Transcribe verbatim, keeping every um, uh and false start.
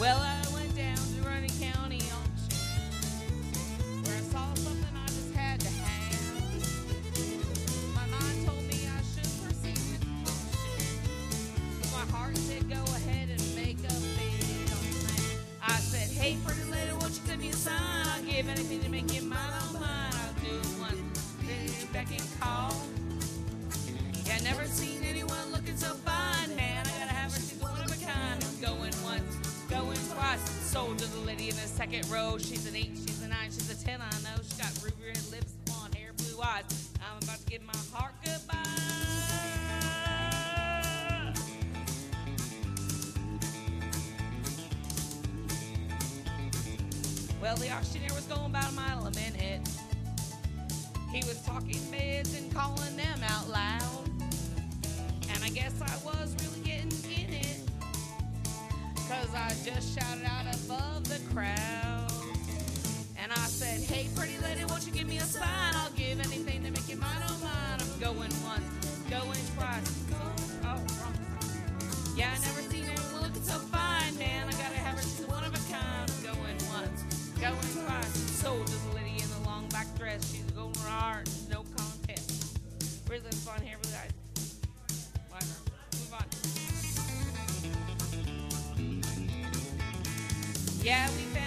Well, I went down to Rooney County auction where I saw something I just had to have. My mind told me I should proceed with caution, but my heart said go ahead and make a bid on that. I said, hey, pretty lady, won't you give me a sign? I'll give anything to make you mine on mine. I'll do one thing back and call. Yeah, I never seen anyone looking so fine, man. I gotta have her, she's one of a kind. Going once, going twice. Sold to the lady in the second row. She's an eight, she's a nine, she's a ten, I know. She's got ruby red lips, blonde hair, blue eyes. I'm about to give my heart goodbye. Well, the auctioneer was going about a mile a minute. He was talking bids and calling them out loud. And I guess I was really getting in it, 'cause I just shouted out above the crowd. And I said, hey, pretty lady, won't you give me a sign? I'll give anything to make you mine, oh mine. I'm going once, going twice. Oh, wrong. Yeah, I never seen anyone looking so fine, man. I gotta have her, she's one of a kind. I'm going once, going twice. Sold to the lady in the long black dress. She's a golden heart, no contest. Where's this fun hair? Whatever. Move on. Yeah, we found